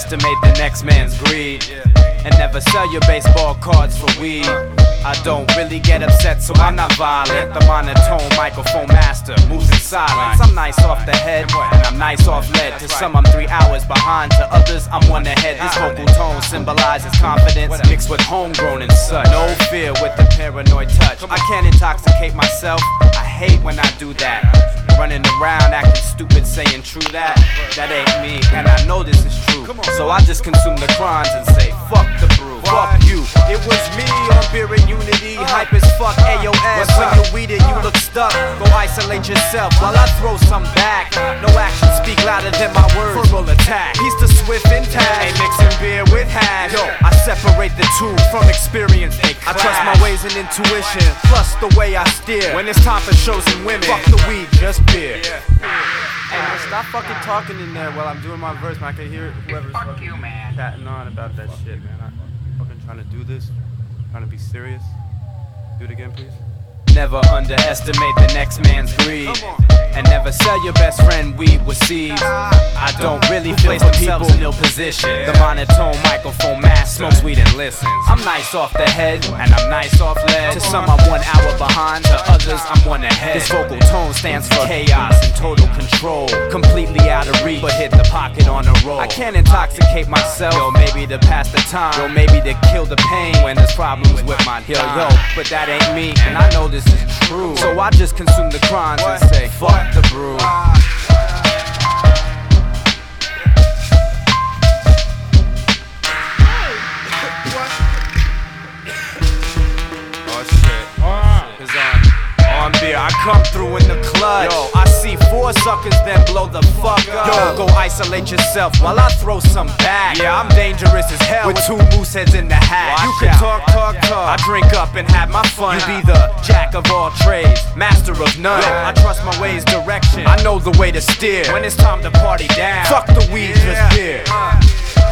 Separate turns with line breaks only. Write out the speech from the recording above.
underestimate the next man's greed, and never sell your baseball cards for weed. I don't really get upset, so I'm not violent. The monotone microphone master moves in silence. I'm nice off the head, and I'm nice off lead. To some I'm 3 hours behind, to others I'm 1 ahead. This vocal tone symbolizes confidence mixed with homegrown and such. No fear with the paranoid touch. I can't intoxicate myself, I hate when I do that. Running around acting stupid, saying true that ain't me, and I know this is true. So I just consume the crimes and say fuck the brew, fuck you. It was me on Beer and Unity, hype as fuck AOS. When you weed it, you look stuck. Go isolate yourself while I throw some back. No actions speak louder than my words. Full attack. He's the Swift and Tag. Ain't mixing beer with hash. Yo, I separate the two from experience. I trust my ways and intuition, plus the way I steer. When it's time for shows and women, fuck the weed, just beer. Hey man, stop fucking talking in there while I'm doing my verse, man. I can hear whoever's fucking chatting on about that shit, man. I'm fucking trying to do this, trying to be serious. Do it again, please. Never underestimate the next man's greed, and never sell your best friend weed with seeds. I don't really place themselves in ill position. The monotone microphone mask smokes weed and listens. I'm nice off the head, and I'm nice off lead. To some I'm 1 hour behind, to others I'm 1 ahead. This vocal tone stands for chaos and total control. Completely out of reach, but hit the pocket on a roll. I can't intoxicate myself, yo, maybe to pass the time, yo, maybe to kill the pain when there's problems with my yo, but that ain't me, and I know this is true. So I just consume the crimes and say fuck the brew. On beer, I come through in the clutch. Yo, I see 4 suckers, then blow the fuck up. Yo, go isolate yourself while I throw some back. Yeah, I'm dangerous as hell with 2 moose heads in the hat. You can talk. I drink up and have my fun. You be the jack of all trades, master of none. Yo, I trust my ways, direction. I know the way to steer when it's time to party down. Fuck the weed, just beer.